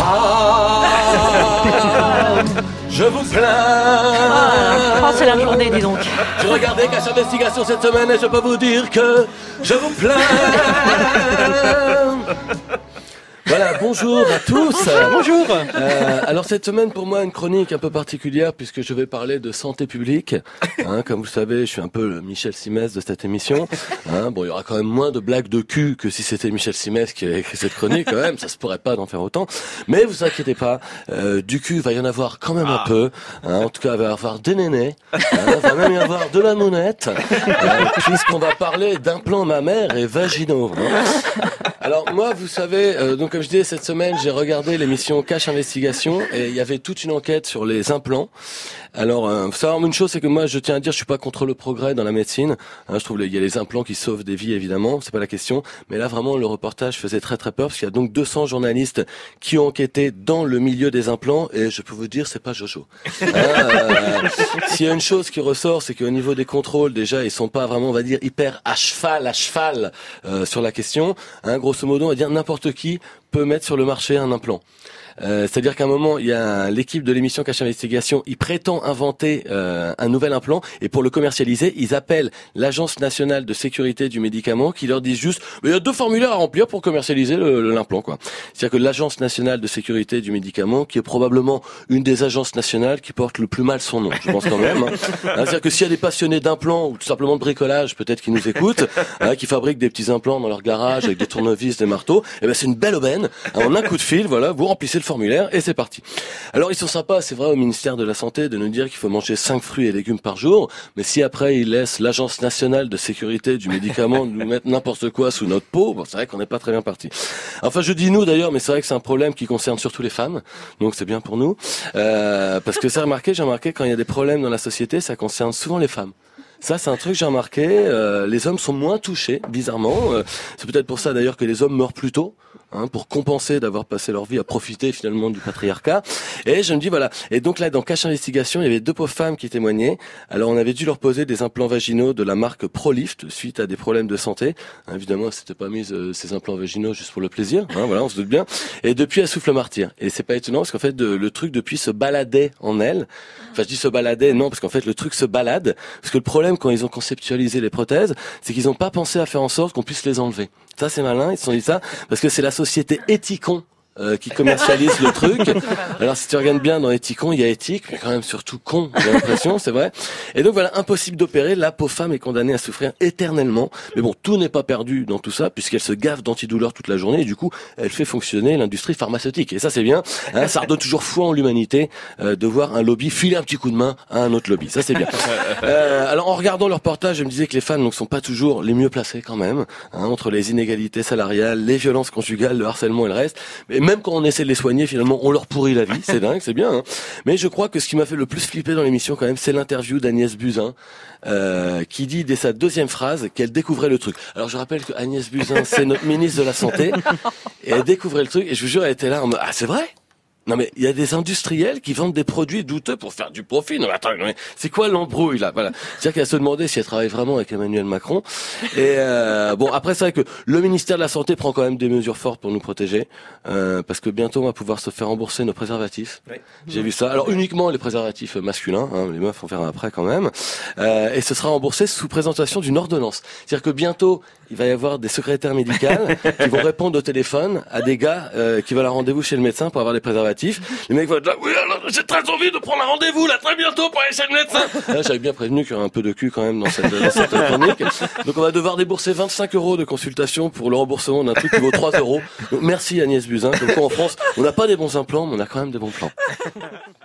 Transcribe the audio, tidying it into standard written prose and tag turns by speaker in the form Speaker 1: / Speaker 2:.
Speaker 1: Je vous plains.
Speaker 2: Oh, c'est la journée, dis donc.
Speaker 1: Je regardais Cache Investigation cette semaine et je peux vous dire que je vous plains. Voilà, bonjour à tous.
Speaker 3: Bonjour.
Speaker 1: Alors cette semaine pour moi une chronique un peu particulière puisque je vais parler de santé publique. Comme vous le savez, je suis un peu le Michel Simès de cette émission. Bon, il y aura quand même moins de blagues de cul que si c'était Michel Simès qui avait écrit cette chronique quand même. Ça se pourrait pas d'en faire autant. Mais vous inquiétez pas, du cul il va y en avoir quand même un peu. En tout cas, il va y avoir des nénés. Il va même y avoir de la monette. Puisqu'on va parler d'implants mammaires et vaginaux. Alors moi, vous savez, donc comme je disais, cette semaine, j'ai regardé l'émission Cache Investigation et il y avait toute une enquête sur les implants. Alors, faut savoir une chose, c'est que moi, je tiens à dire, je suis pas contre le progrès dans la médecine. Je trouve il y a les implants qui sauvent des vies, évidemment, c'est pas la question. Mais là, vraiment, le reportage faisait très très peur parce qu'il y a donc 200 journalistes qui ont enquêté dans le milieu des implants et je peux vous dire, c'est pas Jojo. S'il y a une chose qui ressort, c'est qu'au niveau des contrôles, déjà, ils sont pas vraiment, on va dire, hyper à cheval sur la question. Grosso modo, on va dire n'importe qui peut mettre sur le marché un implant. C'est-à-dire qu'à un moment, il y a l'équipe de l'émission Cache Investigation, il prétend inventer un nouvel implant et pour le commercialiser, ils appellent l'Agence nationale de sécurité du médicament qui leur dit juste il y a 2 formulaires à remplir pour commercialiser l'implant quoi. C'est-à-dire que l'Agence nationale de sécurité du médicament qui est probablement une des agences nationales qui porte le plus mal son nom, je pense quand même. C'est-à-dire que s'il y a des passionnés d'implants ou tout simplement de bricolage, peut-être qui nous écoutent, qui fabriquent des petits implants dans leur garage avec des tournevis, des marteaux, et ben c'est une belle aubaine. En un coup de fil, voilà, vous remplissez le formulaire et c'est parti. Alors ils sont sympas, c'est vrai au ministère de la Santé de nous dire qu'il faut manger 5 fruits et légumes par jour, mais si après ils laissent l'Agence nationale de sécurité du médicament nous mettre n'importe quoi sous notre peau, bon, c'est vrai qu'on n'est pas très bien parti. Enfin je dis nous d'ailleurs, mais c'est vrai que c'est un problème qui concerne surtout les femmes, donc c'est bien pour nous, parce que j'ai remarqué quand il y a des problèmes dans la société, ça concerne souvent les femmes. Ça, c'est un truc que j'ai remarqué. Les hommes sont moins touchés, bizarrement. C'est peut-être pour ça d'ailleurs que les hommes meurent plus tôt, pour compenser d'avoir passé leur vie à profiter finalement du patriarcat. Et je me dis voilà. Et donc là, dans Cache Investigation, il y avait 2 pauvres femmes qui témoignaient. Alors on avait dû leur poser des implants vaginaux de la marque Prolift suite à des problèmes de santé. Évidemment, c'était pas mis ces implants vaginaux juste pour le plaisir. Voilà, on se doute bien. Et depuis, elles soufflent martyr. Et c'est pas étonnant parce qu'en fait, le truc depuis se baladait en elles. Enfin, je dis se baladait, non, parce qu'en fait, le truc se balade. Parce que le problème quand ils ont conceptualisé les prothèses, c'est qu'ils n'ont pas pensé à faire en sorte qu'on puisse les enlever. Ça, c'est malin, ils se sont dit ça, parce que c'est la société Ethicon qui commercialise le truc. Alors si tu regardes bien dans Ethicon, il y a éthique, mais quand même surtout con, j'ai l'impression, c'est vrai. Et donc voilà, impossible d'opérer, la pauvre femme est condamnée à souffrir éternellement. Mais bon, tout n'est pas perdu dans tout ça, puisqu'elle se gave d'antidouleurs toute la journée, et du coup, elle fait fonctionner l'industrie pharmaceutique. Et ça, c'est bien, ça redonne toujours foi en l'humanité, de voir un lobby filer un petit coup de main à un autre lobby. Ça, c'est bien. Alors en regardant leur reportage, je me disais que les femmes ne sont pas toujours les mieux placées quand même, entre les inégalités salariales, les violences conjugales, le harcèlement et le reste. Mais même quand on essaie de les soigner, finalement, on leur pourrit la vie. C'est dingue, c'est bien. Mais je crois que ce qui m'a fait le plus flipper dans l'émission, quand même, c'est l'interview d'Agnès Buzyn, qui dit dès sa 2e phrase qu'elle découvrait le truc. Alors je rappelle que Agnès Buzyn, c'est notre ministre de la Santé, et elle découvrait le truc. Et je vous jure, elle était là en mode c'est vrai. Non mais il y a des industriels qui vendent des produits douteux pour faire du profit. Non mais attends, c'est quoi l'embrouille là? Voilà. C'est-à-dire qu'elle se demandait si elle travaille vraiment avec Emmanuel Macron. Et bon après c'est vrai que le ministère de la Santé prend quand même des mesures fortes pour nous protéger, parce que bientôt on va pouvoir se faire rembourser nos préservatifs. Oui. J'ai vu ça. Alors uniquement les préservatifs masculins, les meufs on verra après quand même. Et ce sera remboursé sous présentation d'une ordonnance. C'est-à-dire que bientôt il va y avoir des secrétaires médicales qui vont répondre au téléphone à des gars qui veulent un rendez-vous chez le médecin pour avoir les préservatifs. Les mecs vont être là, oui, alors j'ai très envie de prendre un rendez-vous là très bientôt pour aller chez le médecin. Là, j'avais bien prévenu qu'il y aurait un peu de cul quand même dans cette chronique. Donc on va devoir débourser 25 € de consultation pour le remboursement d'un truc qui vaut 3 €. Donc, merci Agnès Buzyn. Donc en France, on n'a pas des bons implants, mais on a quand même des bons plans.